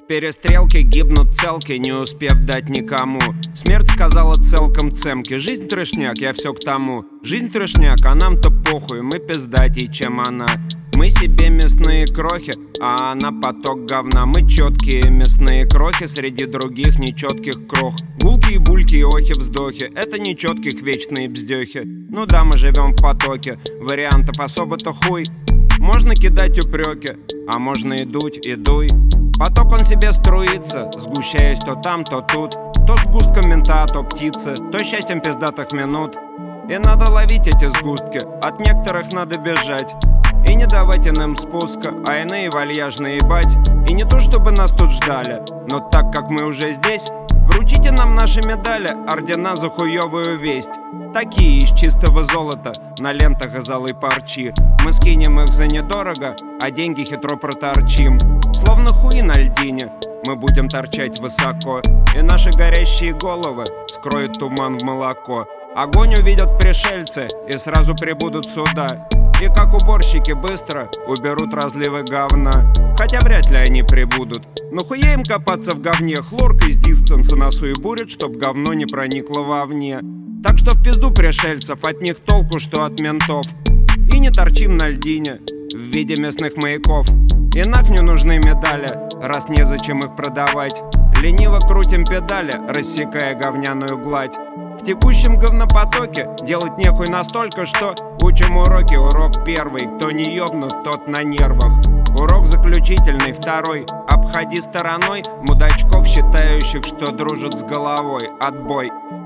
перестрелки гибнут целки, не успев дать никому. Смерть сказала целком цемки: жизнь трешняк, я все к тому. Жизнь трешняк, а нам-то похуй, мы пиздатей, чем она. Мы себе мясные крохи, а она поток говна. Мы четкие мясные крохи среди других нечетких крох. Гулки и бульки и охи-вздохи — это нечетких вечные бздехи. Ну да, мы живем в потоке, вариантов особо-то хуй. Можно кидать упреки, а можно и дуть, и дуй. Поток он себе струится, сгущаясь то там, то тут. То сгустком мента, то птицы, то счастьем пиздатых минут. И надо ловить эти сгустки, от некоторых надо бежать. И не давать иным спуска, а иные вальяжно ебать. И не то чтобы нас тут ждали, но так как мы уже здесь, вручите нам наши медали, ордена за хуёвую весть. Такие из чистого золота, на лентах из алой парчи. Мы скинем их за недорого, а деньги хитро проторчим. Словно хуи на льдине, мы будем торчать высоко. И наши горящие головы скроет туман в молоко. Огонь увидят пришельцы и сразу прибудут сюда. И как уборщики быстро уберут разливы говна. Хотя вряд ли они прибудут. Но хуя им копаться в говне, хлорка из дистанса нас уебурит, чтоб говно не проникло вовне. Так что в пизду пришельцев, от них толку, что от ментов. И не торчим на льдине в виде мясных маяков. И нахуй нужны медали, раз незачем их продавать. Лениво крутим педали, рассекая говняную гладь. В текущем говнопотоке делать нехуй настолько, что учим уроки. Урок первый: кто не ёбнут, тот на нервах. Урок заключительный второй: обходи стороной мудачков, считающих, что дружат с головой. Отбой.